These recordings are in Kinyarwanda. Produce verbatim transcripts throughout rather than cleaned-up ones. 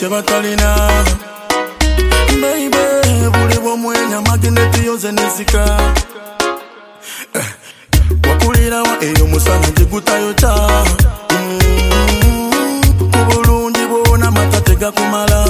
kyebatalina baby buli bw'omwenya magineti yoze nesika wakulirawa eyo musana gigutayota kubulungi bwona matate gakumala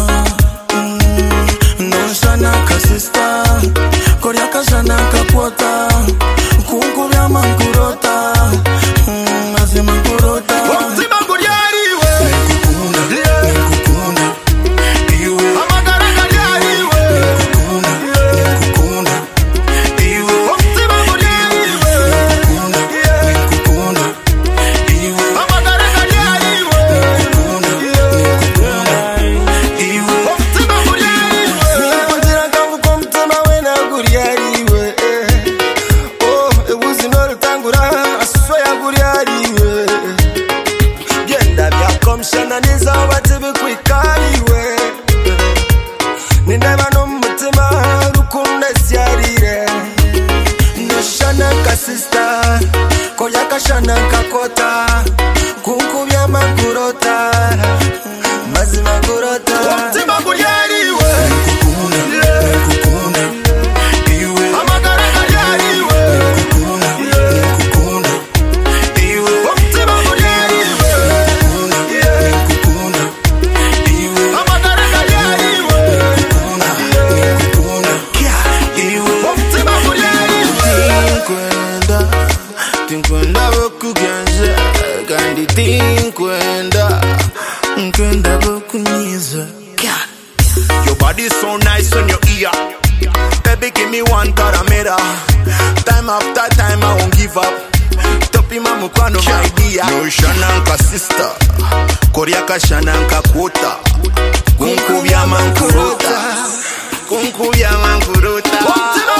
noshana kasista korya kashana kapota kunkubya mankurota mazima nkurota wazima kuryariwe nekukunda iwe amagara garyariwe nekukunda iwe wazima kuryariwe nekukunda iwe amagara garyariwe nekukunda iwe wazima kuryariwe nipotera kangu kwa mtima wena kuryariwe oh ebuzi norutangura aswaya kuryariwe genda byakomshana nizabati bikwikariwe nindeba n'umutima rukunde syarire noshana kasista koya kashana kakota kunkubya makurota mazima kurota umutima kuryariwe nekukunda iwe amagara garyariwe nekukunda iwe umutima kuryariwe nekukunda iwe amagara garyariwe nekukunda iwe umutima kuryariwe tinkwenda tinkwenda bokugenza kandi tinkwenda nkwenda bokunyiza. Your body so nice on your ear. Baby, give me one taramera. Time after time, I won't give up. Topi mamukwano my dear. No shananka sister. Koryaka shananka quota. Kunkubya mankurota. Kunkubya mankurota.